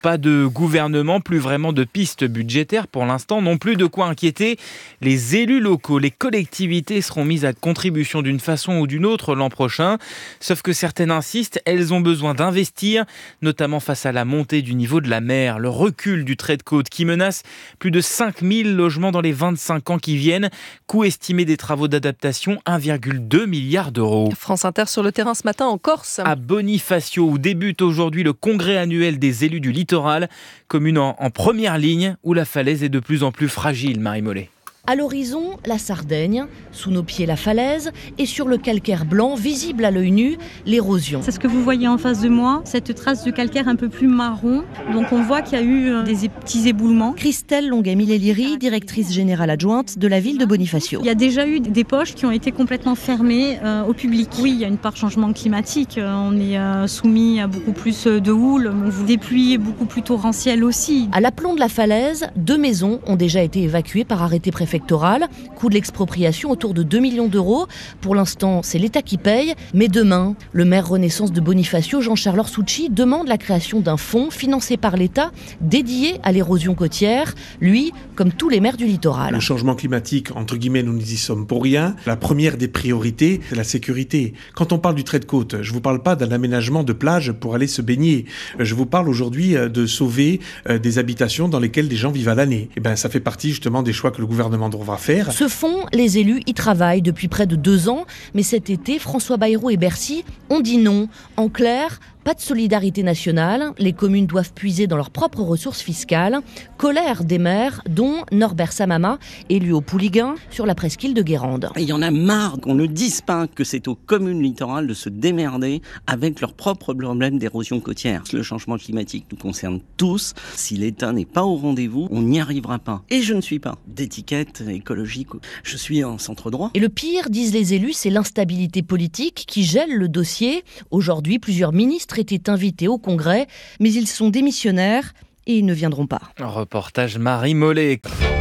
Pas de gouvernement, plus vraiment de pistes budgétaires pour l'instant, non plus de quoi inquiéter les élus locaux. Les collectivités seront mises à contribution d'une façon ou d'une autre l'an prochain. Sauf que certaines insistent, elles ont besoin d'investir, notamment face à la montée du niveau de la mer, le recul du trait de côte qui menace plus de 5000 logements dans les 25 ans qui viennent. Coût estimé des travaux d'adaptation, 1,2 milliard d'euros. France Inter sur le terrain ce matin en Corse. À Bonifacio, où débute aujourd'hui le congrès annuel des élus du littoral, commune en première ligne où la falaise est de plus en plus fragile, Marie Mollet. À l'horizon, la Sardaigne, sous nos pieds la falaise et sur le calcaire blanc, visible à l'œil nu, l'érosion. C'est ce que vous voyez en face de moi, cette trace de calcaire un peu plus marron. Donc on voit qu'il y a eu des petits éboulements. Christelle Longuet-Millet-Liry, directrice générale adjointe de la ville de Bonifacio. Il y a déjà eu des poches qui ont été complètement fermées au public. Oui, il y a une part changement climatique. On est soumis à beaucoup plus de houle, des pluies beaucoup plus torrentielles aussi. À l'aplomb de la falaise, 2 maisons ont déjà été évacuées par arrêté préfectoral. Coût de l'expropriation autour de 2 millions d'euros. Pour l'instant, c'est l'État qui paye. Mais demain, le maire Renaissance de Bonifacio, Jean-Charles Orsucci, demande la création d'un fonds financé par l'État dédié à l'érosion côtière. Lui, comme tous les maires du littoral. Le changement climatique, entre guillemets, nous n'y sommes pour rien. La première des priorités, c'est la sécurité. Quand on parle du trait de côte, je ne vous parle pas d'un aménagement de plage pour aller se baigner. Je vous parle aujourd'hui de sauver des habitations dans lesquelles des gens vivent à l'année. Et ben, ça fait partie justement des choix que le gouvernement devra faire. Ce fonds, les élus y travaillent depuis près de 2 ans, mais cet été, François Bayrou et Bercy ont dit non. En clair, pas de solidarité nationale, les communes doivent puiser dans leurs propres ressources fiscales. Colère des maires, dont Norbert Samama, élu au Pouliguen, sur la presqu'île de Guérande. Il y en a marre qu'on ne dise pas que c'est aux communes littorales de se démerder avec leurs propres problèmes d'érosion côtière. Le changement climatique nous concerne tous. Si l'État n'est pas au rendez-vous, on n'y arrivera pas. Et je ne suis pas d'étiquette écologique. Je suis en centre droit. Et le pire, disent les élus, c'est l'instabilité politique qui gèle le dossier. Aujourd'hui, plusieurs ministres étaient invités au Congrès, mais ils sont démissionnaires et ils ne viendront pas. Reportage Marie Mollet.